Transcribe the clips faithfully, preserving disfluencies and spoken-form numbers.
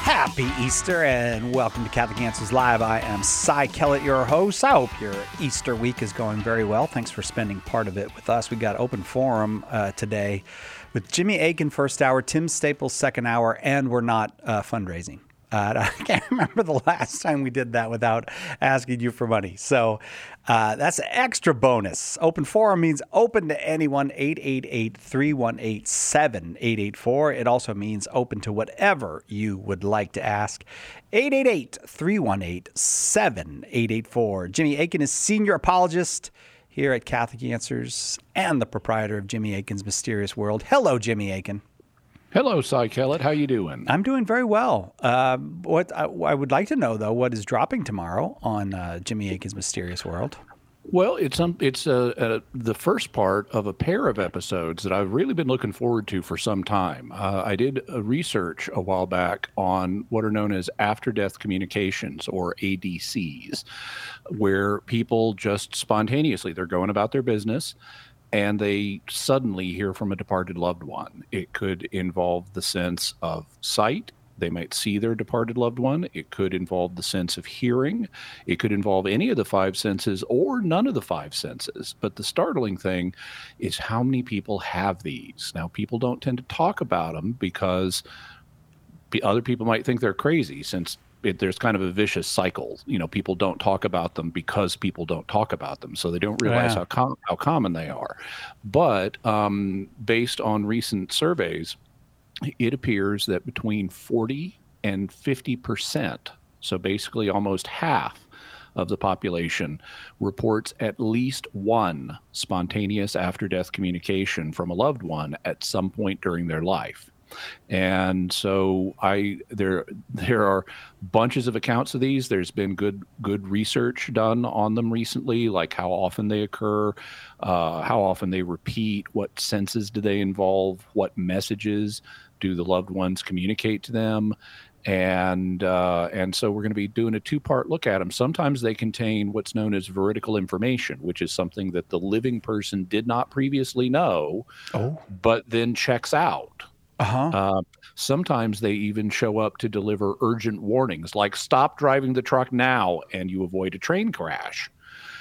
Happy Easter and welcome to Catholic Answers Live. I am Cy Kellett, your host. I hope your Easter week is going very well. Thanks for spending part of it with us. We got open forum uh, today with Jimmy Akin first hour, Tim Staples second hour, and we're not uh, fundraising. Uh, I can't remember the last time we did that without asking you for money. So uh, that's an extra bonus. Open forum means open to anyone, eight eight eight, three one eight, seven eight eight four. It also means open to whatever you would like to ask. eight eight eight, three one eight, seven eight eight four. Jimmy Akin is senior apologist here at Catholic Answers and the proprietor of Jimmy Akin's Mysterious World. Hello, Jimmy Akin. Hello, Cy Kellett. How you doing? I'm doing very well. Uh, what I, I would like to know, though, what is dropping tomorrow on uh, Jimmy Akin's Mysterious World? Well, it's um, it's uh, uh, the first part of a pair of episodes that I've really been looking forward to for some time. Uh, I did a research a while back on what are known as after-death communications, or A D Cs, where people just spontaneously, they're going about their business, and they suddenly hear from a departed loved one. It could involve the sense of sight. They might see their departed loved one. It could involve the sense of hearing. It could involve any of the five senses or none of the five senses. But the startling thing is how many people have these. Now, people don't tend to talk about them because other people might think they're crazy, since It, there's kind of a vicious cycle. You know, people don't talk about them because people don't talk about them, so they don't realize Yeah. how com- how common they are. But um, based on recent surveys, it appears that between forty and fifty percent, so basically almost half of the population, reports at least one spontaneous after-death communication from a loved one at some point during their life. And so I there there are bunches of accounts of these. There's been good good research done on them recently, like how often they occur, uh, how often they repeat, what senses do they involve, what messages do the loved ones communicate to them. And uh, and so we're going to be doing a two-part look at them. Sometimes they contain what's known as veridical information, which is something that the living person did not previously know, Oh. but then checks out. Uh-huh. Uh, sometimes they even show up to deliver urgent warnings, like stop driving the truck now and you avoid a train crash.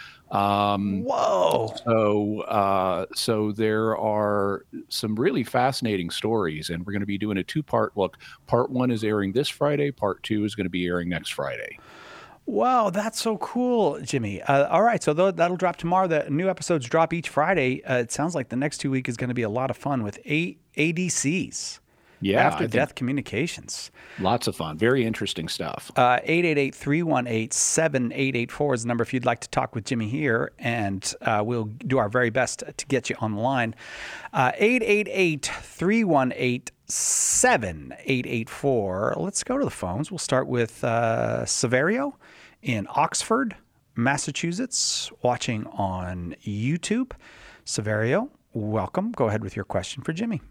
Um, Whoa. so, uh, so there are some really fascinating stories, and we're going to be doing a two-part look. Part one is airing this Friday. Part two is going to be airing next Friday. Wow, that's so cool, Jimmy. Uh, all right, so th- that'll drop tomorrow. The new episodes drop each Friday. Uh, it sounds like the next two weeks is going to be a lot of fun with A- ADCs, Yeah, I after-death think communications. lots of fun. Very interesting stuff. Uh, eight eight eight, three one eight, seven eight eight four is the number if you'd like to talk with Jimmy here, and uh, we'll do our very best to get you on the line. Uh, eight eight eight, three one eight, seven eight eight four. Let's go to the phones. We'll start with uh, Severio in Oxford, Massachusetts, watching on YouTube. Severio, welcome. Go ahead with your question for Jimmy.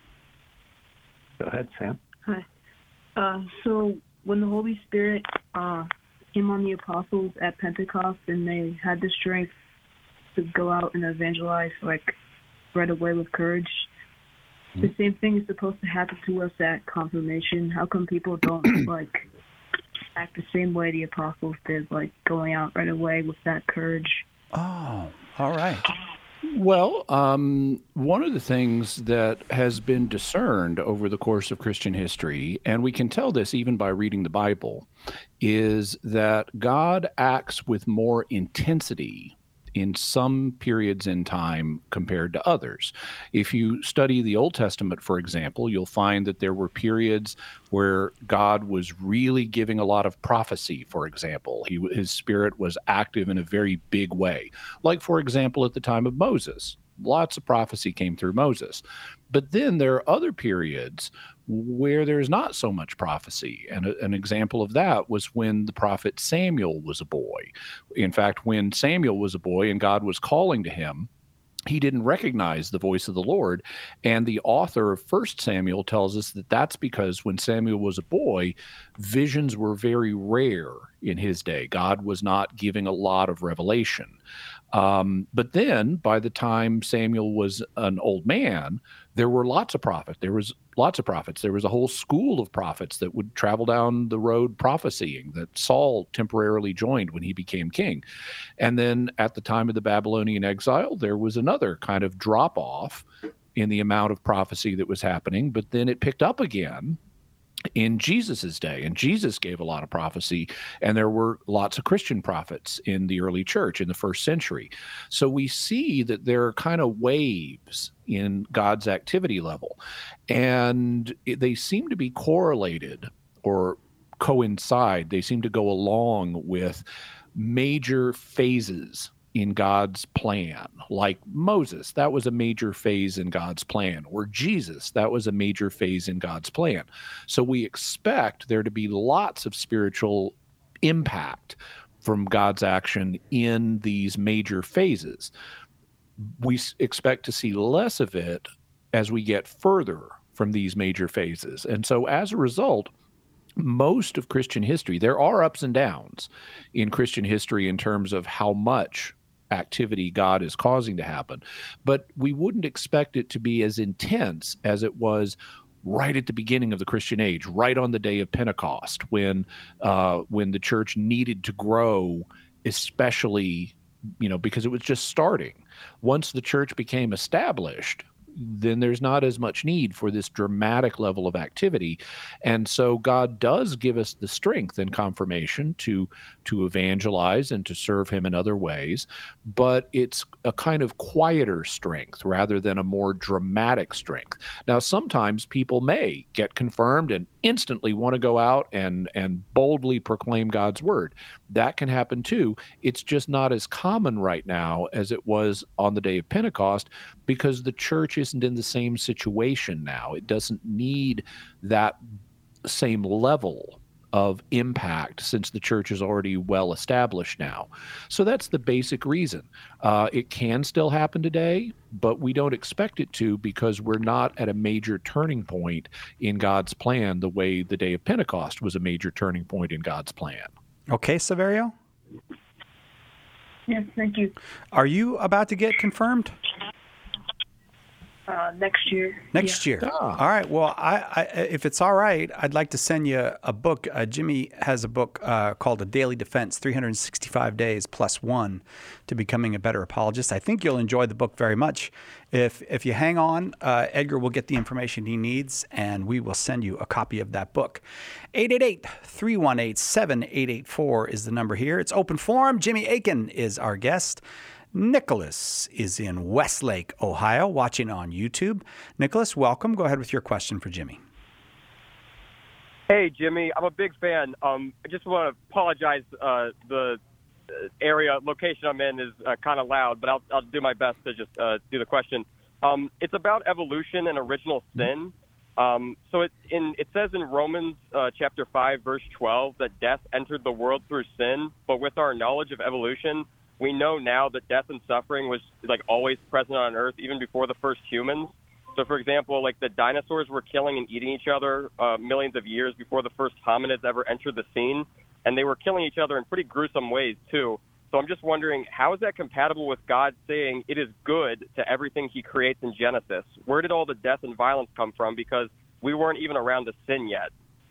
Go ahead, Sam. Hi. Uh, so when the Holy Spirit uh, came on the apostles at Pentecost and they had the strength to go out and evangelize, like right away with courage, mm-hmm. the same thing is supposed to happen to us at confirmation. How come people don't like act the same way the apostles did, like going out right away with that courage? Oh, all right. Well, um, one of the things that has been discerned over the course of Christian history, and we can tell this even by reading the Bible, is that God acts with more intensity in some periods in time compared to others. If you study the Old Testament, for example, you'll find that there were periods where God was really giving a lot of prophecy, for example. He, his spirit was active in a very big way. Like, for example, at the time of Moses. Lots of prophecy came through Moses. But then there are other periods where there's not so much prophecy. And a, an example of that was when the prophet Samuel was a boy. In fact, when Samuel was a boy and God was calling to him, he didn't recognize the voice of the Lord. And the author of First Samuel tells us that that's because when Samuel was a boy, visions were very rare in his day. God was not giving a lot of revelation. Um, but then by the time Samuel was an old man, there were lots of prophets. There was lots of prophets. There was a whole school of prophets that would travel down the road prophesying that Saul temporarily joined when he became king. And then at the time of the Babylonian exile, there was another kind of drop off in the amount of prophecy that was happening, but then it picked up again in Jesus's day, and Jesus gave a lot of prophecy, and there were lots of Christian prophets in the early church in the first century. So we see that there are kind of waves in God's activity level, and it, they seem to be correlated or coincide. They seem to go along with major phases in God's plan, like Moses, that was a major phase in God's plan, or Jesus, that was a major phase in God's plan. So we expect there to be lots of spiritual impact from God's action in these major phases. We expect to see less of it as we get further from these major phases. And so as a result, most of Christian history, there are ups and downs in Christian history in terms of how much activity God is causing to happen, but we wouldn't expect it to be as intense as it was right at the beginning of the Christian age, right on the day of Pentecost, when uh, when the church needed to grow, especially, you know, because it was just starting. Once the church became established, then there's not as much need for this dramatic level of activity. And so God does give us the strength and confirmation to, to evangelize and to serve him in other ways, but it's a kind of quieter strength rather than a more dramatic strength. Now, sometimes people may get confirmed and instantly want to go out and, and boldly proclaim God's word. That can happen too. It's just not as common right now as it was on the day of Pentecost, because the church isn't in the same situation now. It doesn't need that same level of impact since the church is already well established now. So that's the basic reason. Uh, it can still happen today, but we don't expect it to, because we're not at a major turning point in God's plan the way the day of Pentecost was a major turning point in God's plan. Okay, Saverio? Yes, thank you. Are you about to get confirmed? Uh, next year. Next yeah. year. Ah. All right. Well, I, I, if it's all right, I'd like to send you a book. Uh, Jimmy has a book uh, called A Daily Defense, three hundred sixty-five Days Plus One to Becoming a Better Apologist. I think you'll enjoy the book very much. If if you hang on, uh, Edgar will get the information he needs, and we will send you a copy of that book. eight eight eight, three one eight, seven eight eight four is the number here. It's open forum. Jimmy Akin is our guest. Nicholas is in Westlake, Ohio, watching on YouTube. Nicholas, welcome. Go ahead with your question for Jimmy. Hey, Jimmy. I'm a big fan. Um, I just want to apologize. Uh, the area, location I'm in is uh, kind of loud, but I'll, I'll do my best to just uh, do the question. Um, it's about evolution and original sin. Um, so it, in, it says in Romans uh, chapter five, verse twelve, that death entered the world through sin, but with our knowledge of evolution, we know now that death and suffering was like always present on Earth, even before the first humans. So, for example, like the dinosaurs were killing and eating each other uh, millions of years before the first hominids ever entered the scene, and they were killing each other in pretty gruesome ways too. So I'm just wondering, how is that compatible with God saying it is good to everything he creates in Genesis? Where did all the death and violence come from? Because we weren't even around to sin yet.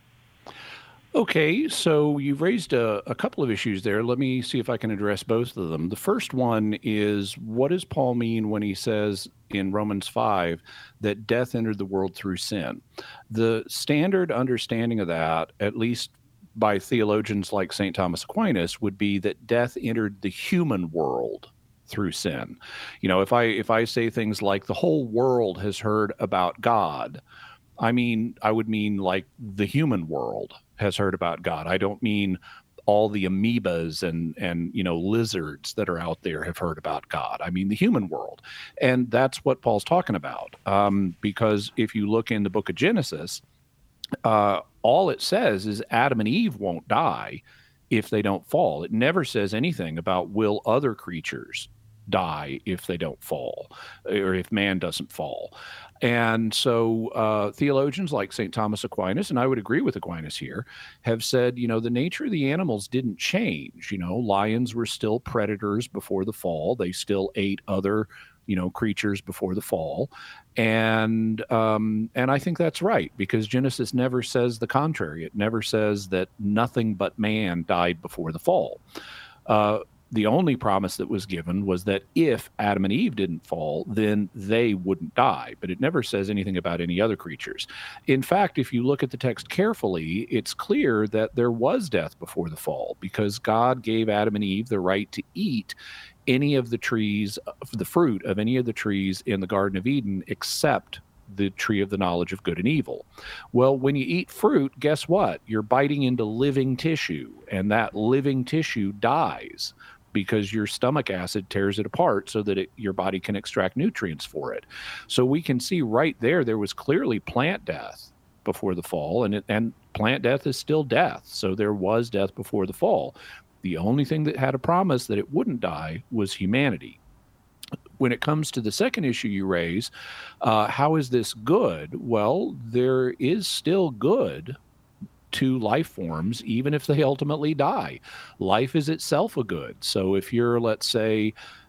Okay, so you've raised a, a couple of issues there. Let me see if I can address both of them. The first one is, what does Paul mean when he says in Romans five that death entered the world through sin? The standard understanding of that, at least by theologians like Saint Thomas Aquinas, would be that death entered the human world through sin. You know, if I if I say things like the whole world has heard about God, I mean, I would mean like the human world has heard about God. I don't mean all the amoebas and, and, you know, lizards that are out there have heard about God. I mean, the human world. And that's what Paul's talking about. Um, because if you look in the book of Genesis, uh, all it says is Adam and Eve won't die if they don't fall. It never says anything about will other creatures die if they don't fall, or if man doesn't fall. And so uh, theologians like Saint Thomas Aquinas, and I would agree with Aquinas here, have said, you know, the nature of the animals didn't change. You know, lions were still predators before the fall. They still ate other you know, creatures before the fall. And um, and I think that's right, because Genesis never says the contrary. It never says that nothing but man died before the fall. Uh, the only promise that was given was that if Adam and Eve didn't fall, then they wouldn't die. But it never says anything about any other creatures. In fact, if you look at the text carefully, it's clear that there was death before the fall, because God gave Adam and Eve the right to eat any of the trees, the fruit of any of the trees in the Garden of Eden, except the tree of the knowledge of good and evil. Well, when you eat fruit, guess what? You're biting into living tissue, and that living tissue dies because your stomach acid tears it apart so that it, your body can extract nutrients for it. So we can see right there, there was clearly plant death before the fall, and it, and plant death is still death. So there was death before the fall. The only thing that had a promise that it wouldn't die was humanity. When it comes to the second issue you raise, uh, how is this good? Well, there is still good to life forms, even if they ultimately die. Life is itself a good. So if you're, let's say,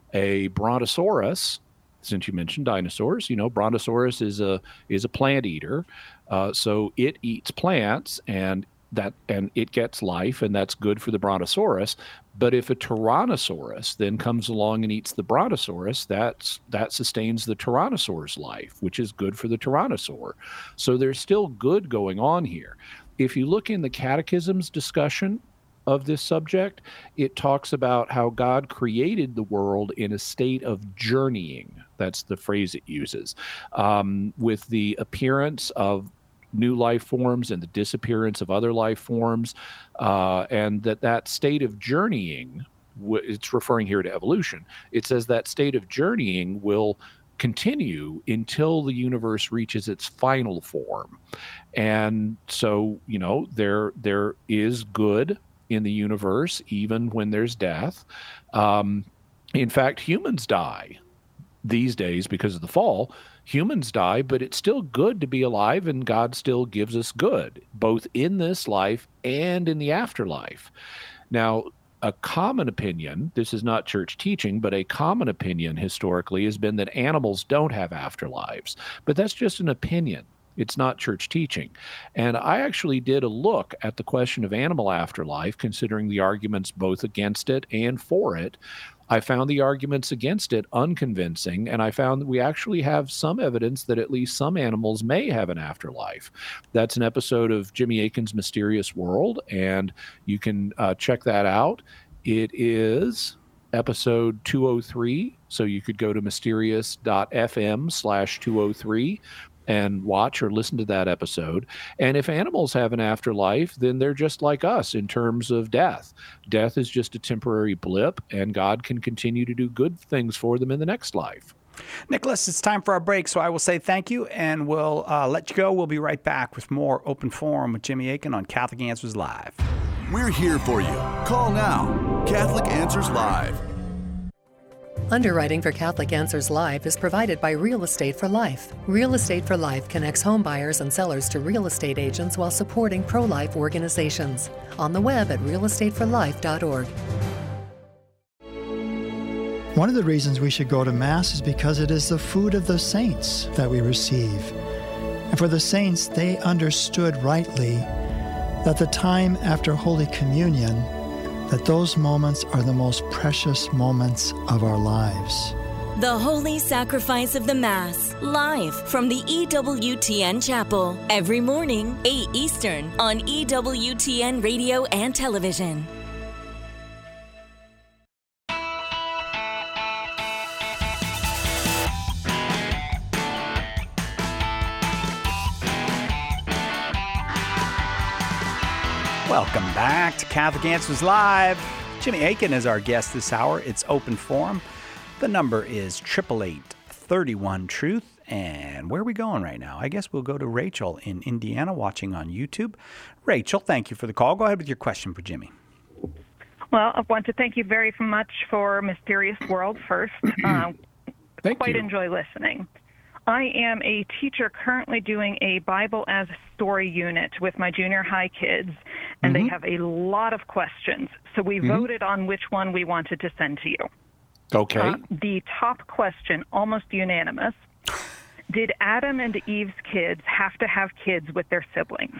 a brontosaurus, since you mentioned dinosaurs, you know, brontosaurus is a is a plant eater. Uh, so it eats plants, and that and it gets life, and that's good for the brontosaurus. But if a tyrannosaurus then comes along and eats the brontosaurus, that's that sustains the tyrannosaur's life, which is good for the tyrannosaur. So there's still good going on here. If you look in the Catechism's discussion of this subject, it talks about how God created the world in a state of journeying. That's the phrase it uses, um, with the appearance of new life forms and the disappearance of other life forms, uh, and that that state of journeying, it's referring here to evolution, it says that state of journeying will continue until the universe reaches its final form. And so, you know, there there is good in the universe, even when there's death. Um, in fact, humans die these days because of the fall. Humans die, but it's still good to be alive, and God still gives us good, both in this life and in the afterlife. Now, a common opinion, this is not church teaching, but a common opinion historically has been that animals don't have afterlives. But that's just an opinion. It's not church teaching. And I actually did a look at the question of animal afterlife, considering the arguments both against it and for it. I found the arguments against it unconvincing, and I found that we actually have some evidence that at least some animals may have an afterlife. That's an episode of Jimmy Akin's Mysterious World, and you can uh, check that out. It is episode two oh three, so you could go to mysterious.fm slash 203 and watch or listen to that episode. And if animals have an afterlife, then they're just like us in terms of death. Death is just a temporary blip, and God can continue to do good things for them in the next life. Nicholas, it's time for our break, so I will say thank you, and we'll uh, let you go. We'll be right back with more Open Forum with Jimmy Akin on Catholic Answers Live. We're here for you. Call now. Catholic Answers Live. Underwriting for Catholic Answers Live is provided by Real Estate for Life. Real Estate for Life connects home buyers and sellers to real estate agents while supporting pro-life organizations. On the web at real estate for life dot org. One of the reasons we should go to Mass is because it is the food of the saints that we receive. And for the saints, they understood rightly that the time after Holy Communion, that those moments are the most precious moments of our lives. The Holy Sacrifice of the Mass, live from the E W T N Chapel, every morning, eight Eastern, on E W T N Radio and Television. Welcome back to Catholic Answers Live. Jimmy Akin is our guest this hour. It's Open Forum. The number is eight eight eight, three one, truth. And where are we going right now? I guess we'll go to Rachel in Indiana watching on YouTube. Rachel, thank you for the call. Go ahead with your question for Jimmy. Well, I want to thank you very much for Mysterious World first. Uh, Thank quite you. enjoy listening. I am a teacher currently doing a Bible as a Story unit with my junior high kids, and mm-hmm. they have a lot of questions. So we mm-hmm. voted on which one we wanted to send to you. Okay. Uh, the top question, almost unanimous. Did Adam and Eve's kids have to have kids with their siblings?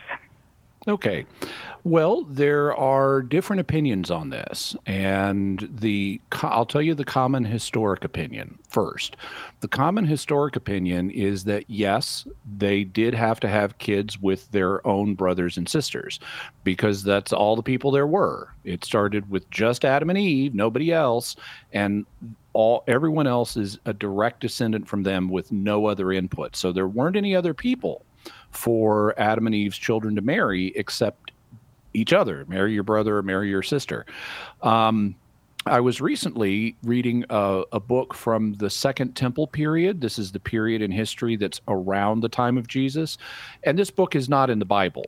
Okay. Well, there are different opinions on this, and the I'll tell you the common historic opinion first. The common historic opinion is that yes, they did have to have kids with their own brothers and sisters, because that's all the people there were. It started with just Adam and Eve, nobody else, and all everyone else is a direct descendant from them with no other input. So there weren't any other people for Adam and Eve's children to marry except each other. Marry your brother or marry your sister. Um, I was recently reading a, a book from the Second Temple period. This is the period in history that's around the time of Jesus. And this book is not in the Bible.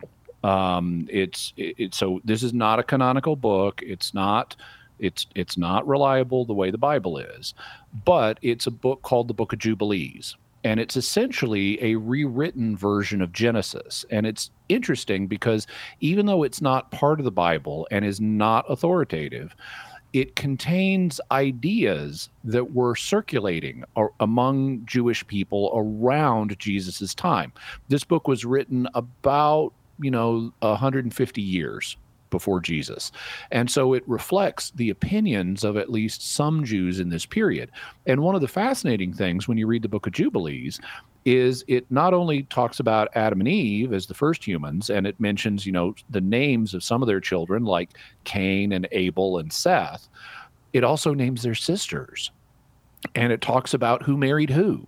Um, it's it, it, so this is not a canonical book. It's not it's it's not reliable the way the Bible is. But it's a book called the Book of Jubilees. And it's essentially a rewritten version of Genesis. And it's interesting because even though it's not part of the Bible and is not authoritative, it contains ideas that were circulating or, among Jewish people around Jesus's time. This book was written about, you know, one hundred fifty years before Jesus. And so it reflects the opinions of at least some Jews in this period. And one of the fascinating things when you read the Book of Jubilees is it not only talks about Adam and Eve as the first humans, and it mentions, you know, the names of some of their children like Cain and Abel and Seth, it also names their sisters. And it talks about who married who.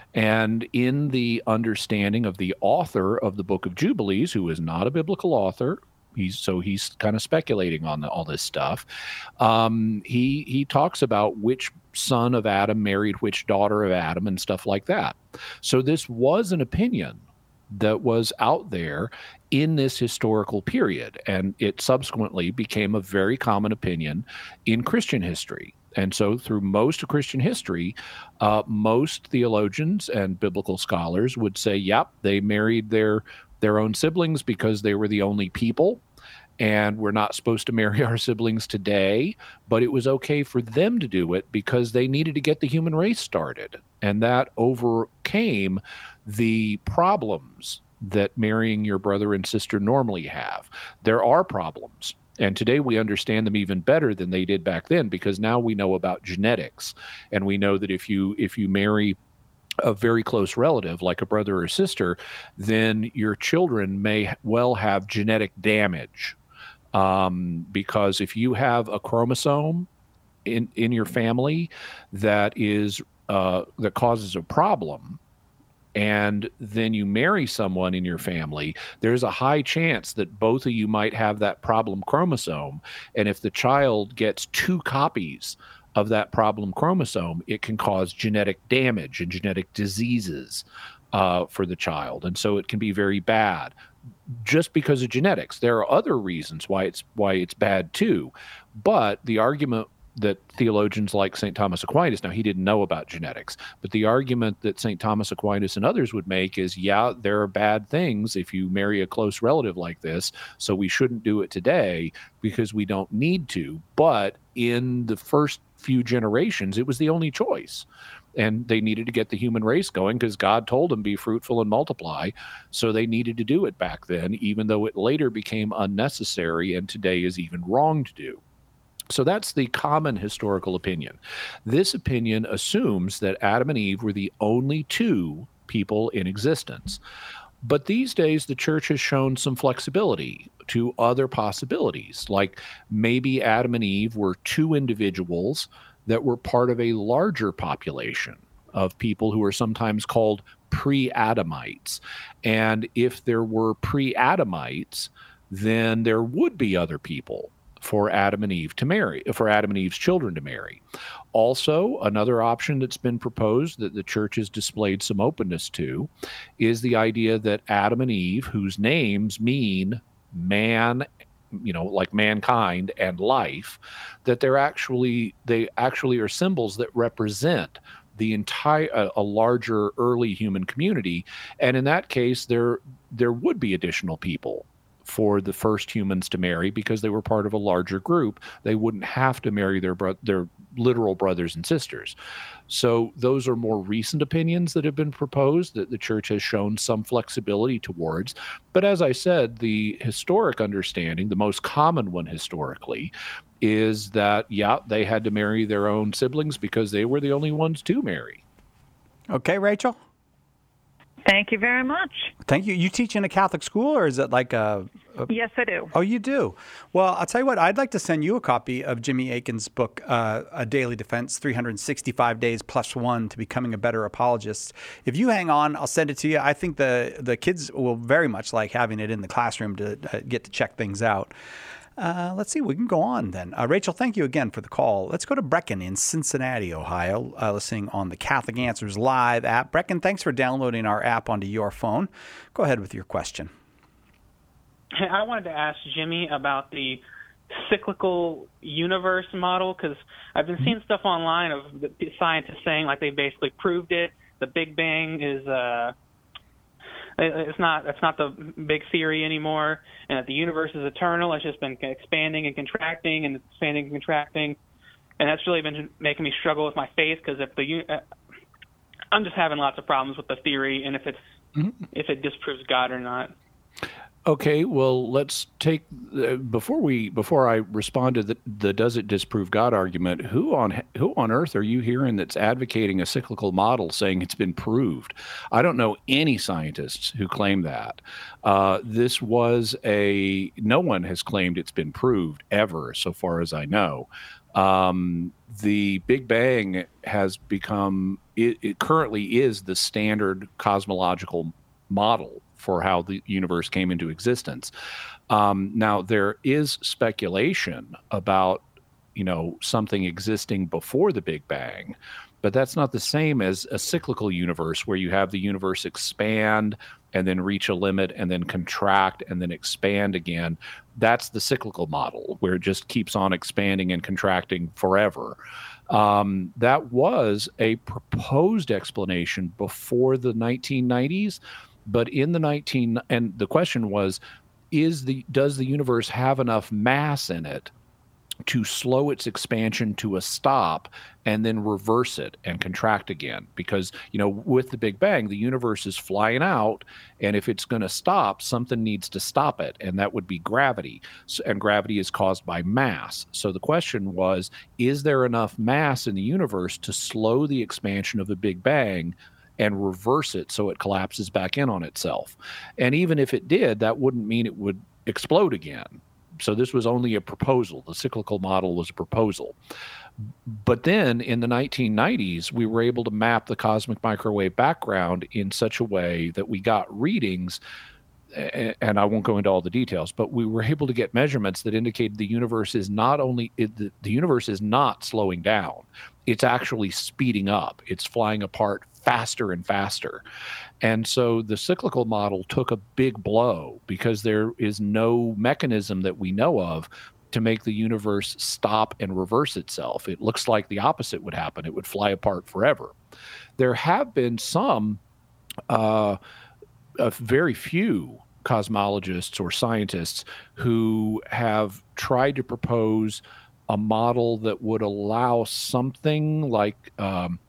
And in the understanding of the author of the Book of Jubilees, who is not a biblical author, He's, so he's kind of speculating on the, all this stuff. Um, he he talks about which son of Adam married which daughter of Adam and stuff like that. So this was an opinion that was out there in this historical period, and it subsequently became a very common opinion in Christian history. And so through most of Christian history, uh, most theologians and biblical scholars would say, yep, they married their their own siblings because they were the only people. And we're not supposed to marry our siblings today, but it was okay for them to do it because they needed to get the human race started. And that overcame the problems that marrying your brother and sister normally have. There are problems. And today we understand them even better than they did back then, because now we know about genetics. And we know that if you if you marry a very close relative, like a brother or sister, then your children may well have genetic damage. Um, because if you have a chromosome in, in your family that is uh, that causes a problem, and then you marry someone in your family, there's a high chance that both of you might have that problem chromosome. And if the child gets two copies of that problem chromosome, it can cause genetic damage and genetic diseases uh, for the child. And so it can be very bad just because of genetics. There are other reasons why it's why it's bad too. But the argument that theologians like Saint Thomas Aquinas, now he didn't know about genetics, but the argument that Saint Thomas Aquinas and others would make is, yeah, there are bad things if you marry a close relative like this, so we shouldn't do it today because we don't need to. But in the first few generations, it was the only choice. And they needed to get the human race going because God told them, be fruitful and multiply. So they needed to do it back then, even though it later became unnecessary and today is even wrong to do. So that's the common historical opinion. This opinion assumes that Adam and Eve were the only two people in existence. But these days, the church has shown some flexibility to other possibilities, like maybe Adam and Eve were two individuals that were part of a larger population of people who are sometimes called pre-Adamites. And if there were pre-Adamites, then there would be other people for Adam and Eve to marry, for Adam and Eve's children to marry. Also, another option that's been proposed that the church has displayed some openness to is the idea that Adam and Eve, whose names mean man, you know, like mankind and life, that they're actually, they actually are symbols that represent the entire, a, a larger early human community. And in that case, there, there would be additional people for the first humans to marry because they were part of a larger group. They wouldn't have to marry their bro- their literal brothers and sisters. So those are more recent opinions that have been proposed that the church has shown some flexibility towards. But as I said, the historic understanding, the most common one historically, is that, yeah, they had to marry their own siblings because they were the only ones to marry. Okay, Rachel? Thank you very much. Thank you. You teach in a Catholic school, or is it like a, a... Yes, I do. Oh, you do? Well, I'll tell you what, I'd like to send you a copy of Jimmy Akin's book, uh, A Daily Defense, three hundred sixty-five Days Plus One to Becoming a Better Apologist. If you hang on, I'll send it to you. I think the, the kids will very much like having it in the classroom to uh, get to check things out. Uh, let's see, we can go on then. Uh, Rachel, thank you again for the call. Let's go to Brecken in Cincinnati, Ohio, uh, listening on the Catholic Answers Live app. Brecken, thanks for downloading our app onto your phone. Go ahead with your question. Hey, I wanted to ask Jimmy about the cyclical universe model, because I've been seeing stuff online of the scientists saying like they basically proved it. The Big Bang is uh, it's not it's not the big theory anymore, and that the universe is eternal. It's just been expanding and contracting and expanding and contracting, and that's really been making me struggle with my faith, because if the uh, I'm just having lots of problems with the theory and if it's mm-hmm. if it disproves God or not. Okay, well, let's take uh, before we before I respond to the, the does it disprove God argument. Who on who on earth are you hearing that's advocating a cyclical model, saying it's been proved? I don't know any scientists who claim that. Uh, this was a no one has claimed it's been proved ever, so far as I know. Um, the Big Bang has become it, it currently is the standard cosmological model for how the universe came into existence. Um, now, there is speculation about, you know, something existing before the Big Bang, but that's not the same as a cyclical universe where you have the universe expand and then reach a limit and then contract and then expand again. That's the cyclical model where it just keeps on expanding and contracting forever. Um, that was a proposed explanation before the nineteen nineties. But in the nineteen and the question was, is the does the universe have enough mass in it to slow its expansion to a stop and then reverse it and contract again? Because, you know, with the Big Bang, the universe is flying out, and if it's going to stop, something needs to stop it, and that would be gravity. So, and gravity is caused by mass. So the question was, is there enough mass in the universe to slow the expansion of the Big Bang and reverse it so it collapses back in on itself? And even if it did, that wouldn't mean it would explode again. So this was only a proposal. The cyclical model was a proposal. But then in the nineteen nineties, we were able to map the cosmic microwave background in such a way that we got readings, and I won't go into all the details, but we were able to get measurements that indicated the universe is not only, it, the, the universe is not slowing down. It's actually speeding up. It's flying apart faster and faster. And so the cyclical model took a big blow because there is no mechanism that we know of to make the universe stop and reverse itself. It looks like the opposite would happen. It would fly apart forever. There have been some, uh, a very few cosmologists or scientists who have tried to propose a model that would allow something like um,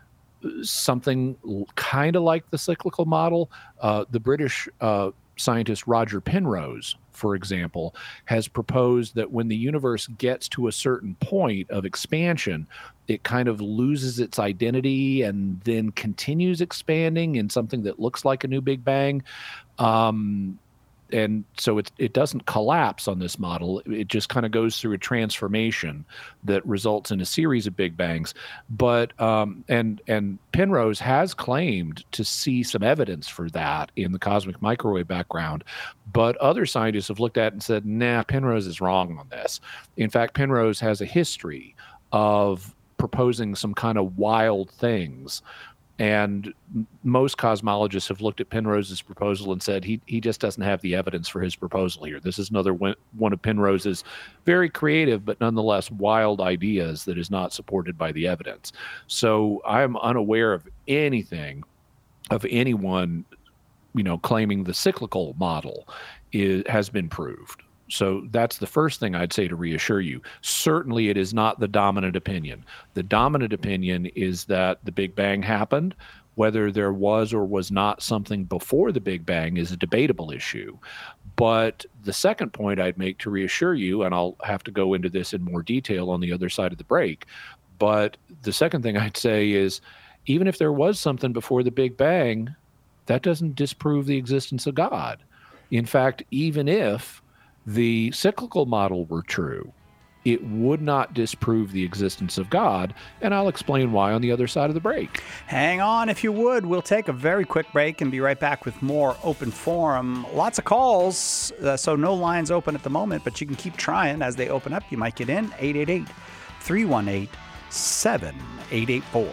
something kind of like the cyclical model. Uh, the British uh, scientist Roger Penrose, for example, has proposed that when the universe gets to a certain point of expansion, it kind of loses its identity and then continues expanding in something that looks like a new Big Bang. Um, and so it, it doesn't collapse on this model. It just kind of goes through a transformation that results in a series of Big Bangs. But um, and and Penrose has claimed to see some evidence for that in the cosmic microwave background. But other scientists have looked at it and said, nah, Penrose is wrong on this. In fact, Penrose has a history of proposing some kind of wild things. And most cosmologists have looked at Penrose's proposal and said he he just doesn't have the evidence for his proposal here. This is another one, one of Penrose's very creative but nonetheless wild ideas that is not supported by the evidence. So I'm unaware of anything, of anyone, you know, claiming the cyclical model is, has been proved. So that's the first thing I'd say to reassure you. Certainly it is not the dominant opinion. The dominant opinion is that the Big Bang happened. Whether there was or was not something before the Big Bang is a debatable issue. But the second point I'd make to reassure you, and I'll have to go into this in more detail on the other side of the break, but the second thing I'd say is even if there was something before the Big Bang, that doesn't disprove the existence of God. In fact, even if the cyclical model were true, it would not disprove the existence of God, and I'll explain why on the other side of the break. Hang on if you would. We'll take a very quick break and be right back with more Open Forum. Lots of calls, uh, so no lines open at the moment, but you can keep trying. As they open up, you might get in. eight eight eight, three one eight, seven eight eight four.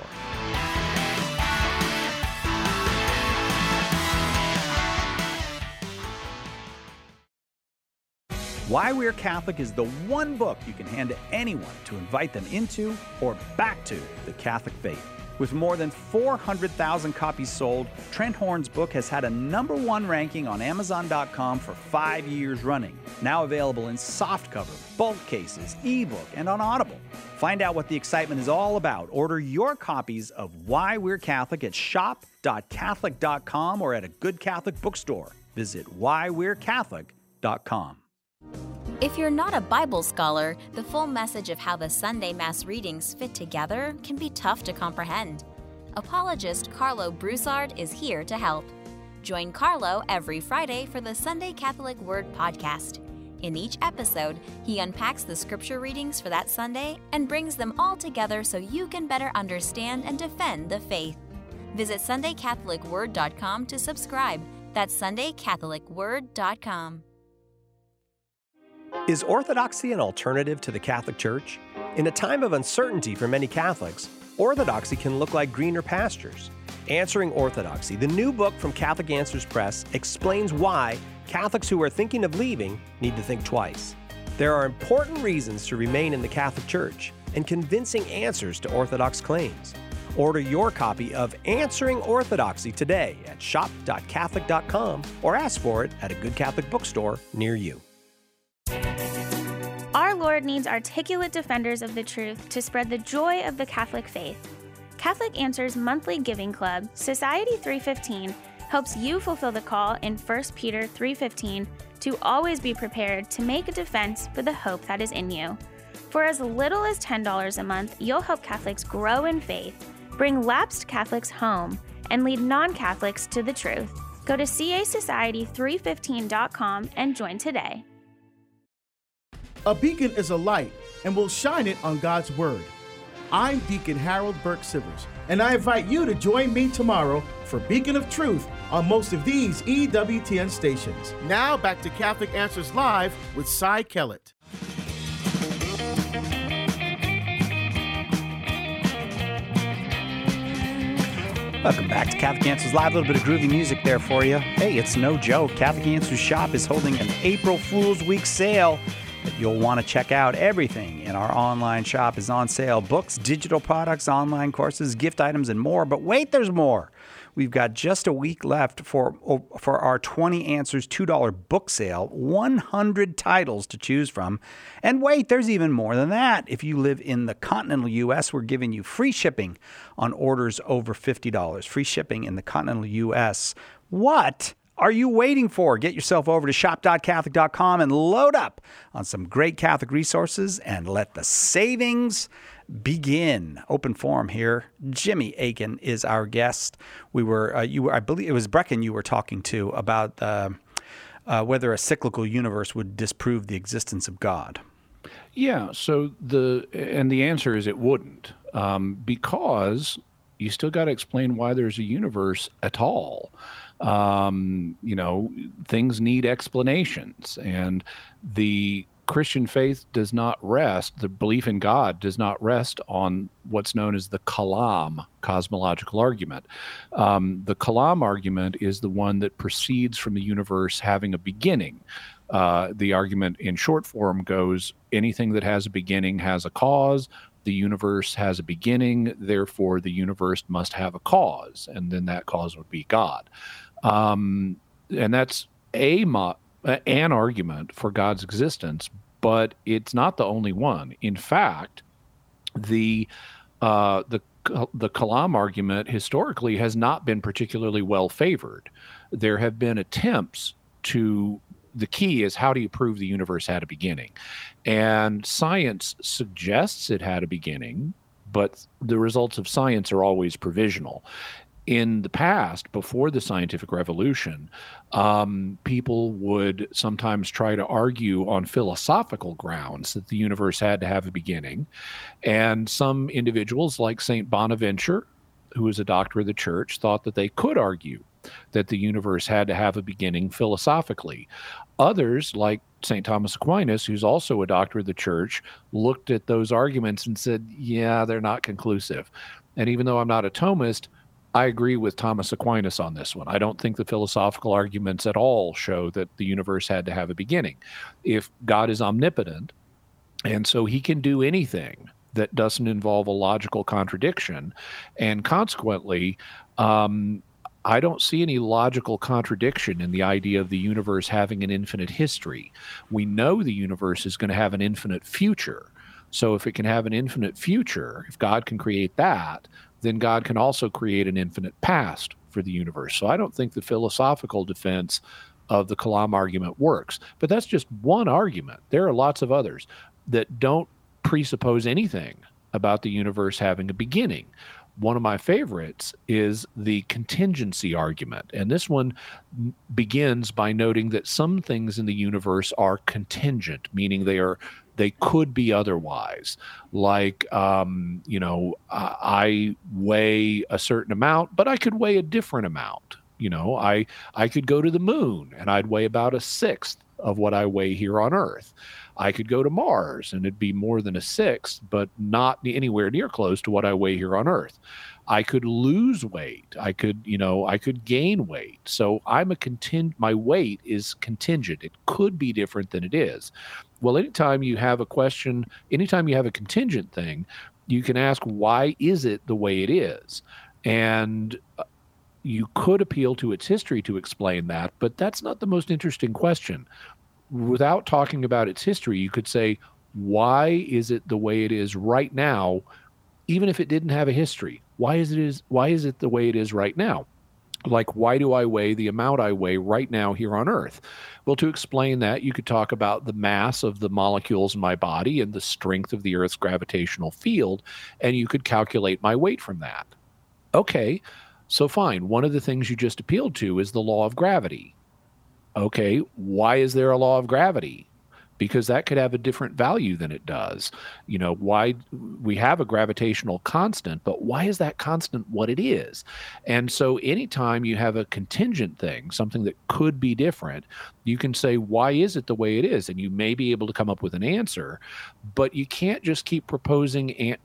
Why We're Catholic is the one book you can hand to anyone to invite them into or back to the Catholic faith. With more than four hundred thousand copies sold, Trent Horn's book has had a number one ranking on Amazon dot com for five years running. Now available in softcover, bulk cases, ebook, and on Audible. Find out what the excitement is all about. Order your copies of Why We're Catholic at shop dot catholic dot com or at a good Catholic bookstore. Visit why we're catholic dot com. If you're not a Bible scholar, the full message of how the Sunday Mass readings fit together can be tough to comprehend. Apologist Carlo Broussard is here to help. Join Carlo every Friday for the Sunday Catholic Word podcast. In each episode, he unpacks the scripture readings for that Sunday and brings them all together so you can better understand and defend the faith. Visit sunday catholic word dot com to subscribe. That's sunday catholic word dot com. Is orthodoxy an alternative to the Catholic Church? In a time of uncertainty for many Catholics, orthodoxy can look like greener pastures. Answering Orthodoxy, the new book from Catholic Answers Press, explains why Catholics who are thinking of leaving need to think twice. There are important reasons to remain in the Catholic Church and convincing answers to Orthodox claims. Order your copy of Answering Orthodoxy today at shop dot catholic dot com or ask for it at a good Catholic bookstore near you. Our Lord needs articulate defenders of the truth to spread the joy of the Catholic faith. Catholic Answers monthly giving club, Society three fifteen, helps you fulfill the call in First Peter three fifteen to always be prepared to make a defense for the hope that is in you. For as little as ten dollars a month, you'll help Catholics grow in faith, bring lapsed Catholics home, and lead non-Catholics to the truth. Go to c a society three fifteen dot com and join today. A beacon is a light, and we'll shine it on God's Word. I'm Deacon Harold Burke Sivers, and I invite you to join me tomorrow for Beacon of Truth on most of these E W T N stations. Now back to Catholic Answers Live with Cy Kellett. Welcome back to Catholic Answers Live. A little bit of groovy music there for you. Hey, it's no joke. Catholic Answers Shop is holding an April Fool's Week sale that you'll want to check out. Everything in our online shop is on sale. Books, digital products, online courses, gift items, and more. But wait, there's more. We've got just a week left for for our twenty Answers two dollar book sale, one hundred titles to choose from. And wait, there's even more than that. If you live in the continental U S, we're giving you free shipping on orders over fifty dollars. Free shipping in the continental U S. What are you waiting for? Get yourself over to shop dot catholic dot com and load up on some great Catholic resources and let the savings begin. Open forum here. Jimmy Akin is our guest. We were, uh, you were, I believe it was Brecken you were talking to about uh, uh, whether a cyclical universe would disprove the existence of God. Yeah. So the and the answer is it wouldn't, um, because you still got to explain why there's a universe at all. Um, you know, things need explanations, and the Christian faith does not rest, the belief in God does not rest on what's known as the Kalam cosmological argument. Um, the Kalam argument is the one that proceeds from the universe having a beginning. Uh, the argument in short form goes, anything that has a beginning has a cause. The universe has a beginning, therefore the universe must have a cause, and then that cause would be God. Um, and that's a mo- an argument for God's existence, but it's not the only one. In fact, the uh, the the Kalam argument historically has not been particularly well favored. There have been attempts to, the key is, how do you prove the universe had a beginning? And science suggests it had a beginning, but the results of science are always provisional. In the past, before the scientific revolution, um, people would sometimes try to argue on philosophical grounds that the universe had to have a beginning. And some individuals, like Saint Bonaventure, who was a doctor of the church, thought that they could argue that the universe had to have a beginning philosophically. Others, like Saint Thomas Aquinas, who's also a doctor of the church, looked at those arguments and said, yeah, they're not conclusive. And even though I'm not a Thomist, I agree with Thomas Aquinas on this one. I don't think the philosophical arguments at all show that the universe had to have a beginning. If God is omnipotent, and so he can do anything that doesn't involve a logical contradiction, and consequently, um, I don't see any logical contradiction in the idea of the universe having an infinite history. We know the universe is going to have an infinite future. So if it can have an infinite future, if God can create that, then God can also create an infinite past for the universe. So I don't think the philosophical defense of the Kalam argument works. But that's just one argument. There are lots of others that don't presuppose anything about the universe having a beginning. One of my favorites is the contingency argument. And this one begins by noting that some things in the universe are contingent, meaning they are they could be otherwise. Like, um, you know, I weigh a certain amount, but I could weigh a different amount. You know, I I could go to the moon and I'd weigh about a sixth of what I weigh here on Earth. I could go to Mars and it'd be more than a sixth, but not anywhere near close to what I weigh here on Earth. I could lose weight. I could, you know, I could gain weight. So I'm a contingent, my weight is contingent. It could be different than it is. Well, anytime you have a question, anytime you have a contingent thing, you can ask, why is it the way it is? And you could appeal to its history to explain that, but that's not the most interesting question. Without talking about its history, you could say, why is it the way it is right now, even if it didn't have a history? Why is it is why is it the way it is right now? Like, why do I weigh the amount I weigh right now here on Earth? Well, to explain that, you could talk about the mass of the molecules in my body and the strength of the Earth's gravitational field, and you could calculate my weight from that. Okay, so fine. One of the things you just appealed to is the law of gravity. Okay, why is there a law of gravity? Because that could have a different value than it does. You know, why we have a gravitational constant, but why is that constant what it is? And so anytime you have a contingent thing, something that could be different, you can say, why is it the way it is? And you may be able to come up with an answer, but you can't just keep proposing an-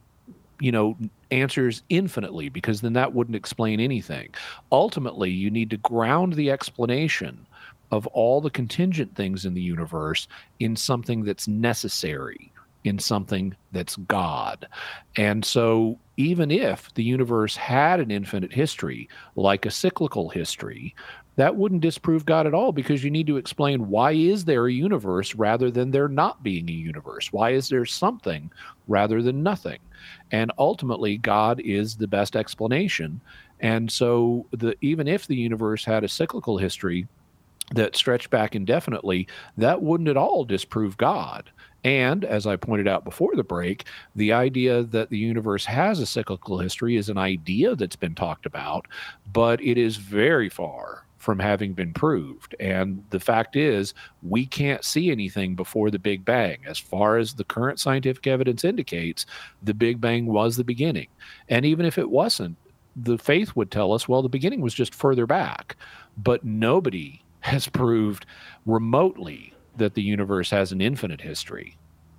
you know, answers infinitely, because then that wouldn't explain anything. Ultimately, you need to ground the explanation of all the contingent things in the universe in something that's necessary, in something that's God. And so even if the universe had an infinite history, like a cyclical history, that wouldn't disprove God at all, because you need to explain, why is there a universe rather than there not being a universe? Why is there something rather than nothing? And ultimately, God is the best explanation. And so the, even if the universe had a cyclical history that stretched back indefinitely, that wouldn't at all disprove God. And as I pointed out before the break, the idea that the universe has a cyclical history is an idea that's been talked about, but it is very far from having been proved. And the fact is, we can't see anything before the Big Bang. As far as the current scientific evidence indicates, the Big Bang was the beginning. And even if it wasn't, the faith would tell us, well, the beginning was just further back. But nobody has proved remotely that the universe has an infinite history.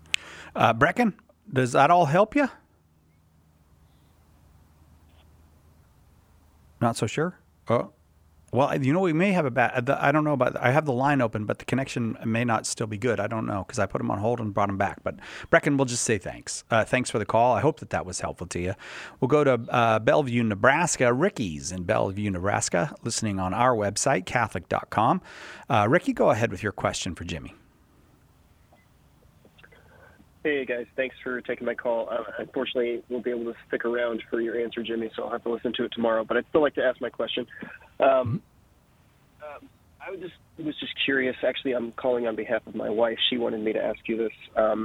Uh, Brecken, does that all help you? Not so sure? Oh, Well, you know, we may have a bad, I don't know about, I have the line open, but the connection may not still be good. I don't know, because I put him on hold and brought him back. But Brecken, we'll just say thanks. Uh, thanks for the call. I hope that that was helpful to you. We'll go to uh, Bellevue, Nebraska. Ricky's in Bellevue, Nebraska, listening on our website, Catholic dot com. Uh, Ricky, go ahead with your question for Jimmy. Hey, guys. Thanks for taking my call. Uh, unfortunately, won't be able to stick around for your answer, Jimmy, so I'll have to listen to it tomorrow. But I'd still like to ask my question. Um, um, I was just, was just curious. Actually, I'm calling on behalf of my wife. She wanted me to ask you this. Um,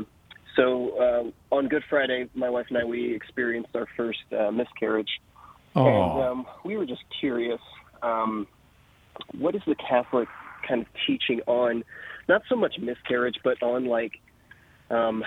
so uh, on Good Friday, my wife and I, we experienced our first uh, miscarriage. Oh. And um, we were just curious, um, what is the Catholic kind of teaching on, not so much miscarriage, but on, like, Um,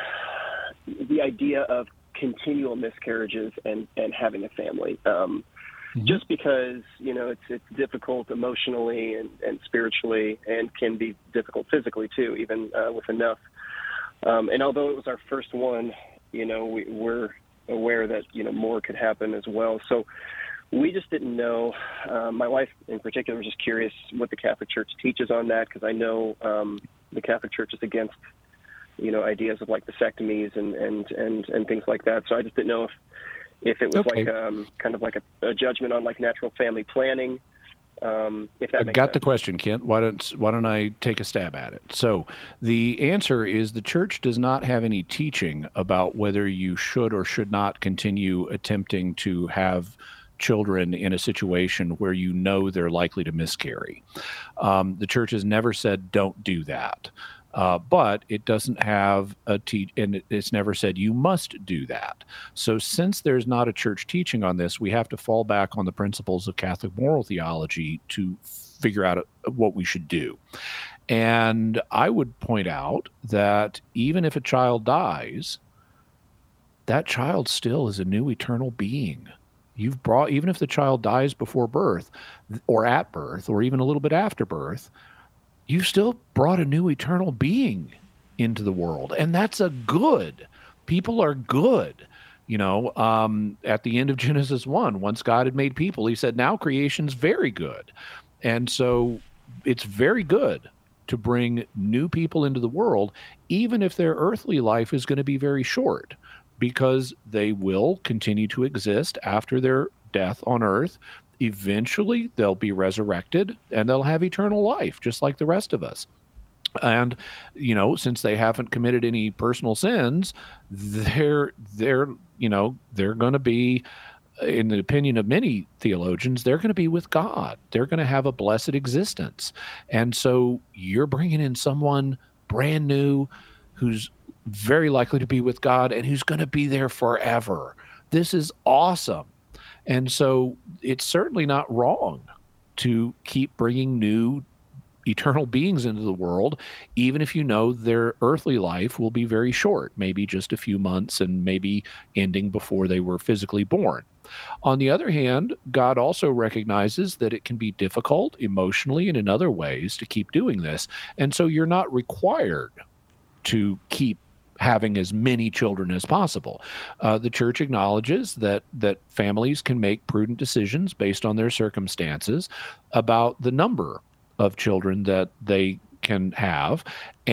the idea of continual miscarriages and, and having a family, um, mm-hmm. just because, you know, it's, it's difficult emotionally and, and spiritually, and can be difficult physically too, even uh, with enough. Um, and although it was our first one, you know, we, we're aware that, you know, more could happen as well. So we just didn't know. Uh, my wife in particular was just curious what the Catholic Church teaches on that, because I know um, the Catholic Church is against, you know, ideas of like vasectomies and, and, and, and things like that. So I just didn't know if, if it was Okay. like um, kind of like a, a judgment on like natural family planning. Um, if that I makes got sense. the question, Kent. Why don't why don't I take a stab at it? So the answer is the church does not have any teaching about whether you should or should not continue attempting to have children in a situation where you know they're likely to miscarry. Um, the church has never said don't do that. Uh, but it doesn't have a te- and it's never said you must do that. So since there's not a church teaching on this, we have to fall back on the principles of Catholic moral theology to figure out a, what we should do. And I would point out that even if a child dies, that child still is a new eternal being. You've brought, even if the child dies before birth or at birth or even a little bit after birth, you still brought a new eternal being into the world. And that's a good. People are good. You know, um, at the end of Genesis one, once God had made people, he said, now creation's very good. And so it's very good to bring new people into the world, even if their earthly life is going to be very short, because they will continue to exist after their death on earth. Eventually, they'll be resurrected and they'll have eternal life, just like the rest of us. And, you know, since they haven't committed any personal sins, they're, they're, you know, they're going to be, in the opinion of many theologians, they're going to be with God. They're going to have a blessed existence. And so you're bringing in someone brand new who's very likely to be with God and who's going to be there forever. This is awesome. And so it's certainly not wrong to keep bringing new eternal beings into the world, even if you know their earthly life will be very short, maybe just a few months and maybe ending before they were physically born. On the other hand, God also recognizes that it can be difficult emotionally and in other ways to keep doing this. And so you're not required to keep having as many children as possible. Uh, the church acknowledges that that families can make prudent decisions based on their circumstances about the number of children that they can have,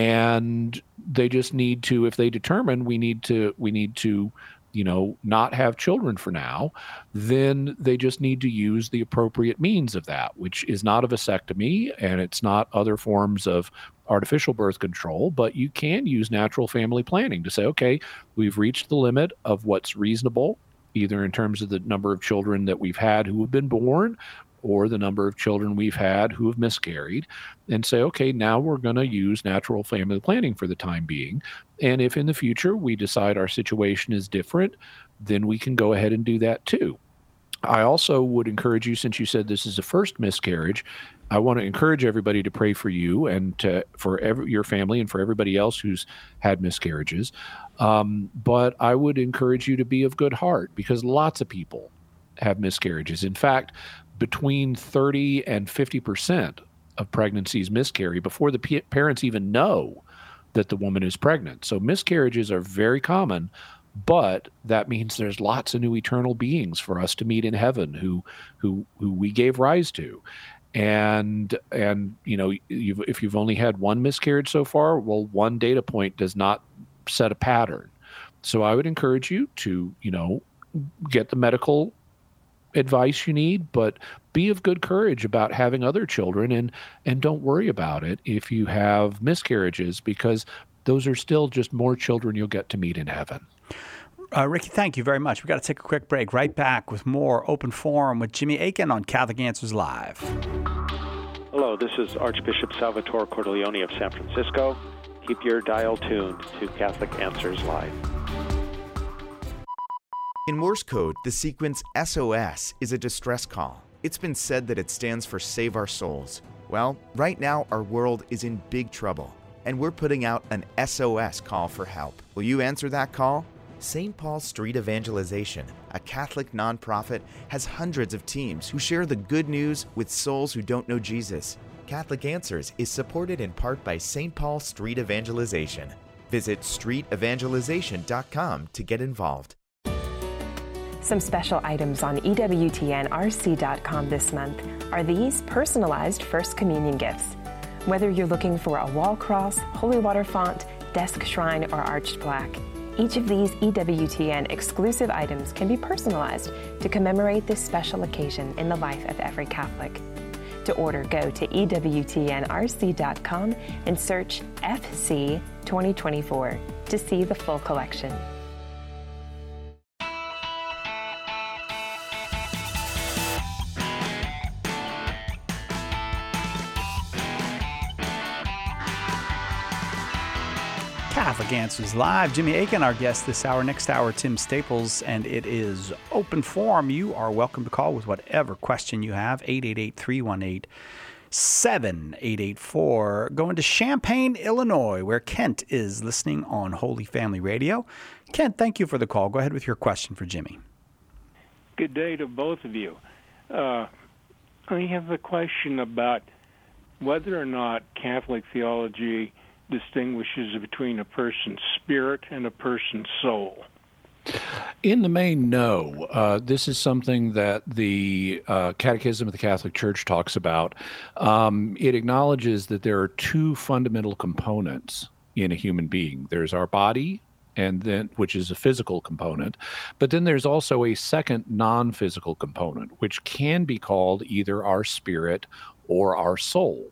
and they just need to, if they determine we need to, we need to, you know, not have children for now, then they just need to use the appropriate means of that, which is not a vasectomy and it's not other forms of artificial birth control, but you can use natural family planning to say, okay, we've reached the limit of what's reasonable, either in terms of the number of children that we've had who have been born or the number of children we've had who have miscarried, and say, okay, now we're going to use natural family planning for the time being. And if in the future we decide our situation is different, then we can go ahead and do that too. I also would encourage you, since you said this is a first miscarriage, I want to encourage everybody to pray for you and to, for every, your family and for everybody else who's had miscarriages. Um, but I would encourage you to be of good heart, because lots of people have miscarriages. In fact, between thirty and fifty percent of pregnancies miscarry before the p- parents even know that the woman is pregnant. So miscarriages are very common, but that means there's lots of new eternal beings for us to meet in heaven who who who we gave rise to. And, and you know, you've, if you've only had one miscarriage so far, well, one data point does not set a pattern. So I would encourage you to, you know, get the medical advice you need, but be of good courage about having other children, and, and don't worry about it if you have miscarriages, because those are still just more children you'll get to meet in heaven. Uh, Ricky, thank you very much. We've got to take a quick break. Right back with more Open Forum with Jimmy Akin on Catholic Answers Live. Hello, this is Archbishop Salvatore Cordileone of San Francisco. Keep your dial tuned to Catholic Answers Live. In Morse code, the sequence S O S is a distress call. It's been said that it stands for Save Our Souls. Well, right now our world is in big trouble, and we're putting out an S O S call for help. Will you answer that call? Saint Paul Street Evangelization, a Catholic nonprofit, has hundreds of teams who share the good news with souls who don't know Jesus. Catholic Answers is supported in part by Saint Paul Street Evangelization. Visit street evangelization dot com to get involved. Some special items on E W T N R C dot com this month are these personalized First Communion gifts. Whether you're looking for a wall cross, holy water font, desk shrine, or arched plaque, each of these E W T N exclusive items can be personalized to commemorate this special occasion in the life of every Catholic. To order, go to E W T N R C dot com and search F C twenty twenty-four to see the full collection. Catholic Answers Live. Jimmy Akin, our guest this hour. Next hour, Tim Staples, and it is Open Forum. You are welcome to call with whatever question you have. eight eight eight, three one eight, seven eight eight four. Going to Champaign, Illinois, where Kent is listening on Holy Family Radio. Kent, thank you for the call. Go ahead with your question for Jimmy. Good day to both of you. Uh, I have a question about whether or not Catholic theology distinguishes between a person's spirit and a person's soul. In the main, no. Uh, this is something that the uh, Catechism of the Catholic Church talks about. Um, it acknowledges that there are two fundamental components in a human being. There's our body, and then which is a physical component, but then there's also a second non-physical component, which can be called either our spirit or our soul.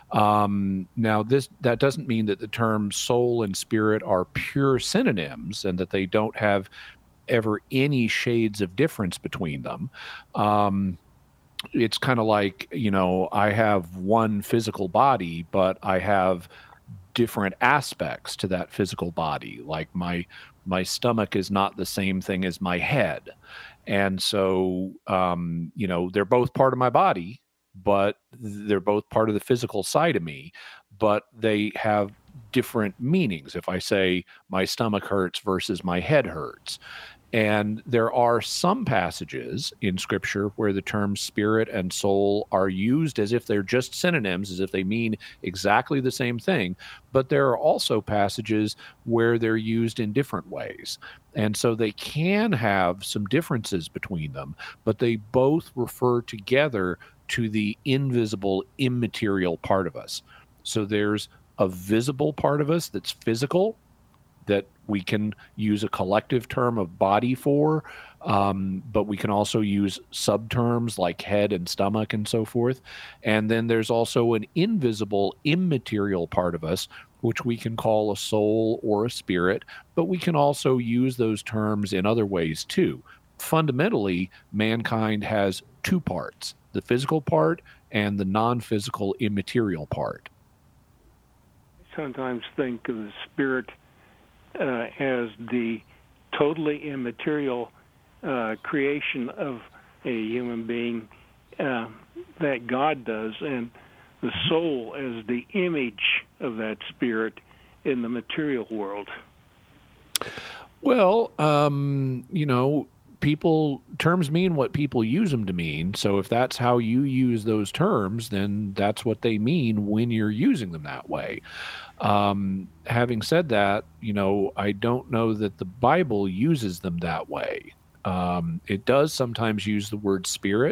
Um, now, this that doesn't mean that the terms soul and spirit are pure synonyms and that they don't have ever any shades of difference between them. Um, it's kind of like, you know, I have one physical body, but I have different aspects to that physical body. Like my my stomach is not the same thing as my head. And so, um, you know, they're both part of my body, but they're both part of the physical side of me, but they have different meanings. If I say my stomach hurts versus my head hurts. And there are some passages in Scripture where the terms spirit and soul are used as if they're just synonyms, as if they mean exactly the same thing. But there are also passages where they're used in different ways. And so they can have some differences between them, but they both refer together to the invisible, immaterial part of us. So there's a visible part of us that's physical, that we can use a collective term of body for, um, but we can also use subterms like head and stomach and so forth. And then there's also an invisible, immaterial part of us, which we can call a soul or a spirit, but we can also use those terms in other ways too. Fundamentally, mankind has two parts, the physical part and the non-physical immaterial part. I sometimes think of the spirit uh, as the totally immaterial uh, creation of a human being uh, that God does, and the soul as the image of that spirit in the material world. Well, um, you know, people terms mean what people use them to mean. So if that's how you use those terms, then that's what they mean when you're using them that way. Um, having said that, you know, I don't know that the Bible uses them that way. Um, it does sometimes use the word spirit,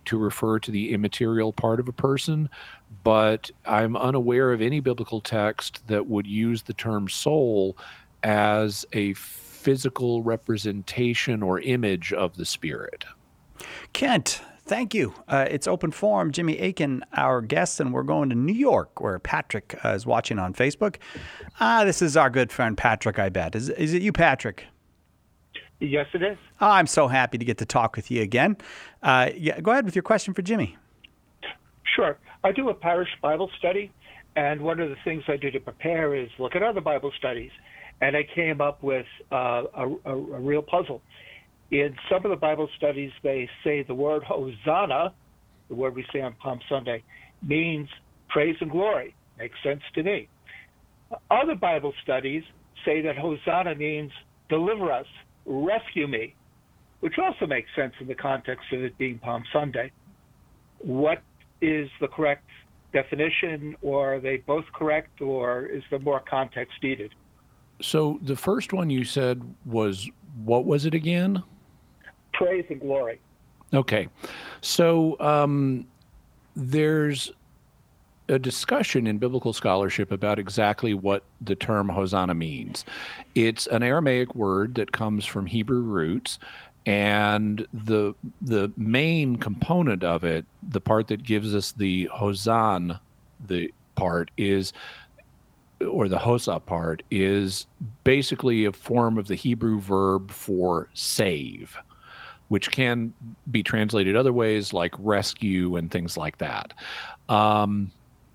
to refer to the immaterial part of a person, but I'm unaware of any biblical text that would use the term soul as a physical representation or image of the spirit. Kent, thank you. Uh, it's Open Forum. Jimmy Akin, our guest, and we're going to New York, where Patrick uh, is watching on Facebook. Ah, this is our good friend Patrick, I bet. Is, is it you, Patrick? Yes, it is. Oh, I'm so happy to get to talk with you again. Uh, yeah, go ahead with your question for Jimmy. Sure. I do a parish Bible study, and one of the things I do to prepare is look at other Bible studies. And I came up with uh, a, a, a real puzzle. In some of the Bible studies, they say the word Hosanna, the word we say on Palm Sunday, means praise and glory. Makes sense to me. Other Bible studies say that Hosanna means deliver us, rescue me, which also makes sense in the context of it being Palm Sunday. What is the correct definition, or are they both correct, or is there more context needed? So the first one you said was, what was it again? Praise and glory. Okay. So um, there's a discussion in biblical scholarship about exactly what the term Hosanna means. It's an Aramaic word that comes from Hebrew roots, and the the main component of it, the part that gives us the Hosan, the part is, or the Hosa part, is basically a form of the Hebrew verb for save, which can be translated other ways like rescue and things like that. Um,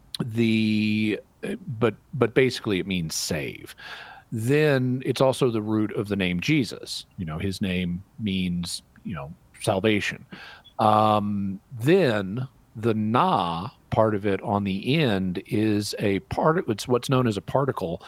the but but basically it means save. Then it's also the root of the name Jesus. You know, his name means, you know, salvation. Um, then the na part of it on the end is a part of, it's what's known as a particle.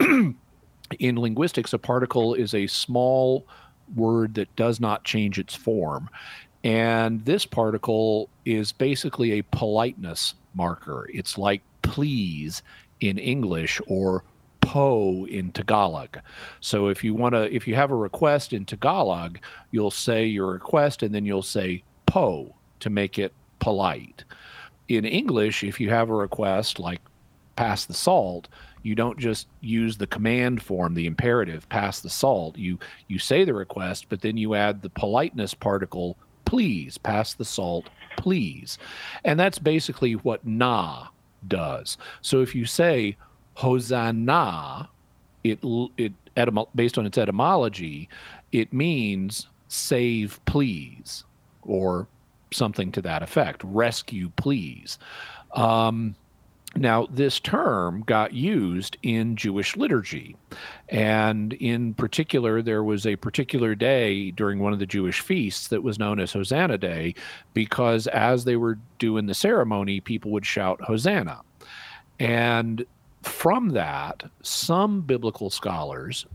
In linguistics, a particle is a small word that does not change its form. And this particle is basically a politeness marker. It's like please in English or po in Tagalog. So if you want to, if you have a request in Tagalog, you'll say your request and then you'll say po to make it polite. In English, if you have a request like pass the salt, you don't just use the command form, the imperative, pass the salt. You you say the request, but then you add the politeness particle, please, pass the salt, please. And that's basically what na does. So if you say Hosanna, it it etym- based on its etymology, it means save, please, or something to that effect. Rescue, please. Um, now, this term got used in Jewish liturgy. And in particular, there was a particular day during one of the Jewish feasts that was known as Hosanna Day, because as they were doing the ceremony, people would shout Hosanna. And from that, some biblical scholars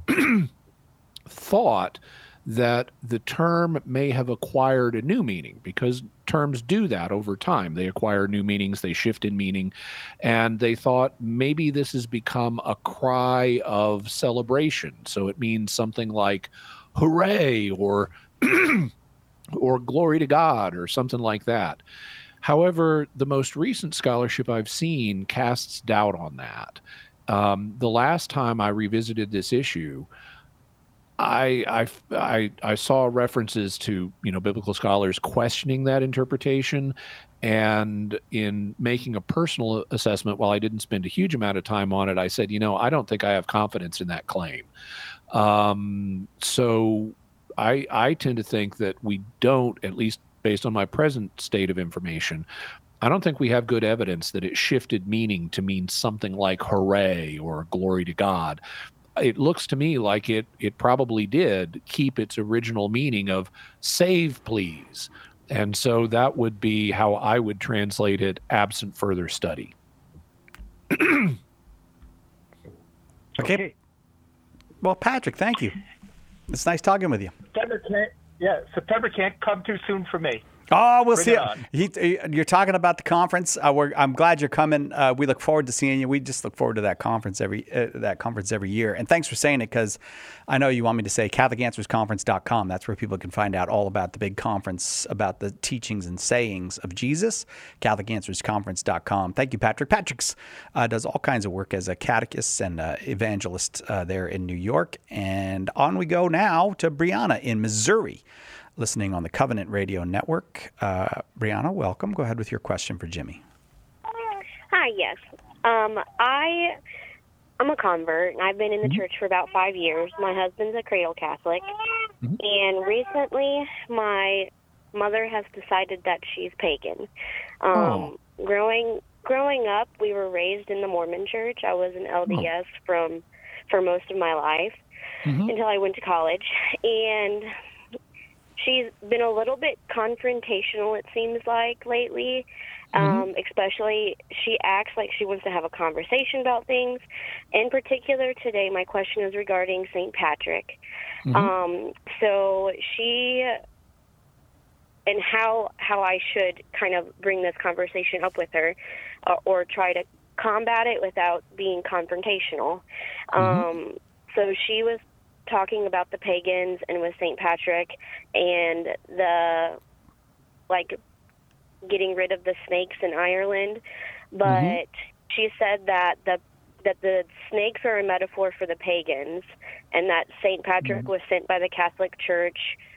thought that the term may have acquired a new meaning, because terms do that over time. They acquire new meanings, they shift in meaning, and they thought maybe this has become a cry of celebration. So it means something like hooray or or glory to God or something like that. However, the most recent scholarship I've seen casts doubt on that. Um, the last time I revisited this issue, I, I, I, I saw references to, you know, biblical scholars questioning that interpretation, and in making a personal assessment, while I didn't spend a huge amount of time on it, I said, you know, I don't think I have confidence in that claim. Um, so I, I tend to think that we don't, at least based on my present state of information, I don't think we have good evidence that it shifted meaning to mean something like hooray or glory to God. It looks to me like it it probably did keep its original meaning of save, please. And so that would be how I would translate it, absent further study. okay. okay. Well, Patrick, thank you. It's nice talking with you. September can't, yeah, September can't come too soon for me. Oh, we'll Bring see. it on. He, you're talking about the conference. Uh, we're, I'm glad you're coming. Uh, we look forward to seeing you. We just look forward to that conference every uh, that conference every year. And thanks for saying it, because I know you want me to say Catholic Answers Conference dot com. That's where people can find out all about the big conference, about the teachings and sayings of Jesus. Catholic Answers Conference dot com. Thank you, Patrick. Patrick's uh, does all kinds of work as a catechist and uh, evangelist uh, there in New York. And on we go now to Brianna in Missouri, listening on the Covenant Radio Network. Uh, Brianna, welcome. Go ahead with your question for Jimmy. Hi, yes. Um, I, I'm a convert, and I've been in the mm-hmm. church for about five years. My husband's a cradle Catholic, mm-hmm. and recently my mother has decided that she's pagan. Um, oh. Growing growing up, we were raised in the Mormon church. I was an L D S oh. from for most of my life mm-hmm. until I went to college, and she's been a little bit confrontational, it seems like, lately. Mm-hmm. Um, especially, she acts like she wants to have a conversation about things. In particular, today, my question is regarding Saint Patrick. Mm-hmm. Um, so she, and how how I should kind of bring this conversation up with her, uh, or try to combat it without being confrontational. Mm-hmm. Um, so she was talking about the pagans and with Saint Patrick and the, like, getting rid of the snakes in Ireland, but mm-hmm. she said that the that the snakes are a metaphor for the pagans, and that Saint Patrick mm-hmm. was sent by the Catholic Church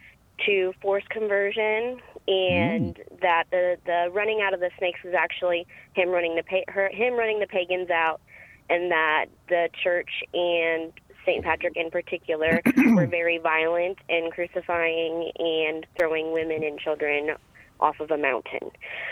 to force conversion, and mm. that the the running out of the snakes was actually him running the pa- her, him running the pagans out, and that the church and Saint Patrick in particular were very violent in crucifying and throwing women and children off of a mountain.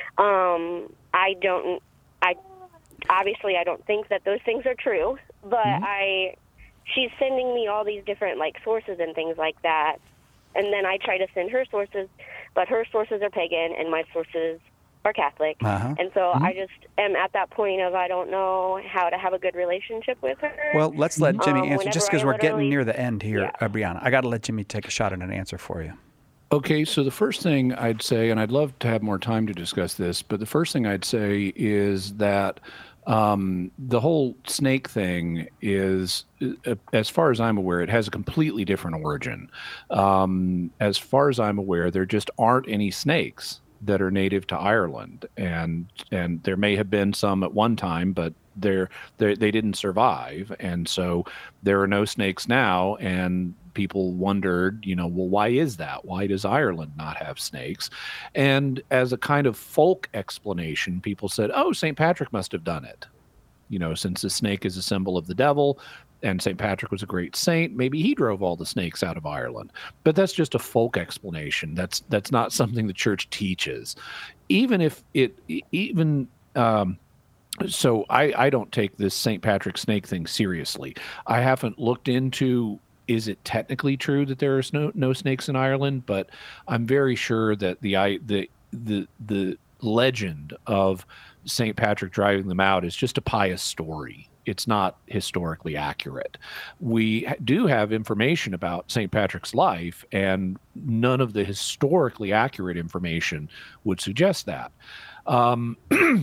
Um, I don't, I obviously I don't think that those things are true, but mm-hmm. I, she's sending me all these different like sources and things like that, and then I try to send her sources, but her sources are pagan and my sources are Catholic, uh-huh. and so mm-hmm. I just am at that point of I don't know how to have a good relationship with her. Well, let's let Jimmy um, answer, just because we're getting near the end here, yeah. uh, Brianna. I got to let Jimmy take a shot at an answer for you. Okay, so the first thing I'd say, and I'd love to have more time to discuss this, but the first thing I'd say is that um, the whole snake thing is, uh, as far as I'm aware, it has a completely different origin. Um, as far as I'm aware, there just aren't any snakes that are native to Ireland, and and there may have been some at one time, but they're, they're they didn't survive, and so there are no snakes now. And people wondered, you know, well, why is that? Why does Ireland not have snakes? And as a kind of folk explanation, people said, oh, Saint Patrick must have done it. You know, since the snake is a symbol of the devil, and Saint Patrick was a great saint, maybe he drove all the snakes out of Ireland. But that's just a folk explanation. That's that's not something the church teaches. Even if it, even, um, so I, I don't take this Saint Patrick snake thing seriously. I haven't looked into, is it technically true that there are no, no snakes in Ireland? But I'm very sure that the I, the the the legend of Saint Patrick driving them out is just a pious story. It's not historically accurate. We do have information about Saint Patrick's life, and none of the historically accurate information would suggest that. Um,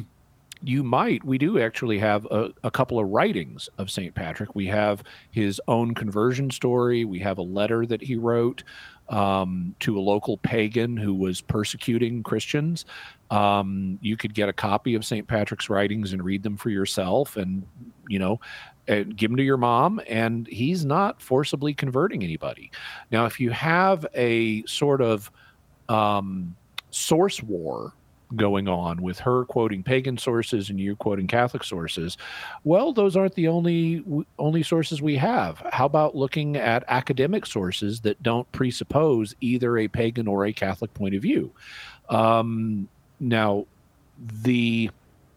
you might, we do actually have a, a couple of writings of Saint Patrick. We have his own conversion story. We have a letter that he wrote um, to a local pagan who was persecuting Christians. Um, you could get a copy of Saint Patrick's writings and read them for yourself, and, you know, and give them to your mom, and he's not forcibly converting anybody. Now, if you have a sort of um, source war going on with her quoting pagan sources and you quoting Catholic sources, well, those aren't the only only sources we have. How about looking at academic sources that don't presuppose either a pagan or a Catholic point of view? Um, now, the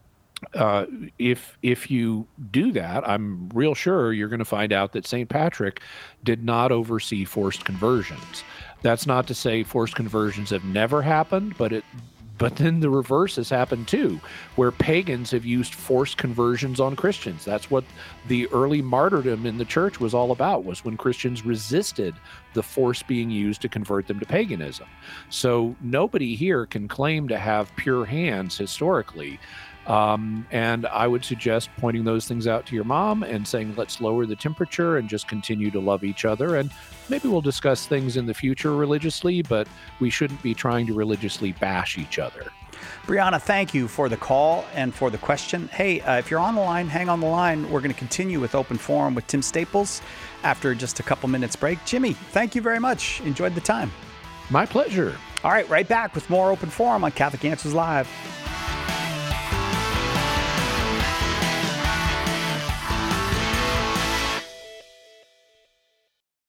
uh, if if you do that, I'm real sure you're going to find out that Saint Patrick did not oversee forced conversions. That's not to say forced conversions have never happened, but it But then the reverse has happened too, where pagans have used forced conversions on Christians. That's what the early martyrdom in the church was all about, was when Christians resisted the force being used to convert them to paganism. So nobody here can claim to have pure hands historically. Um, and I would suggest pointing those things out to your mom and saying, let's lower the temperature and just continue to love each other. And maybe we'll discuss things in the future religiously, but we shouldn't be trying to religiously bash each other. Brianna, thank you for the call and for the question. Hey, uh, if you're on the line, hang on the line. We're going to continue with Open Forum with Tim Staples after just a couple minutes break. Jimmy, thank you very much. Enjoyed the time. My pleasure. All right, right back with more Open Forum on Catholic Answers Live.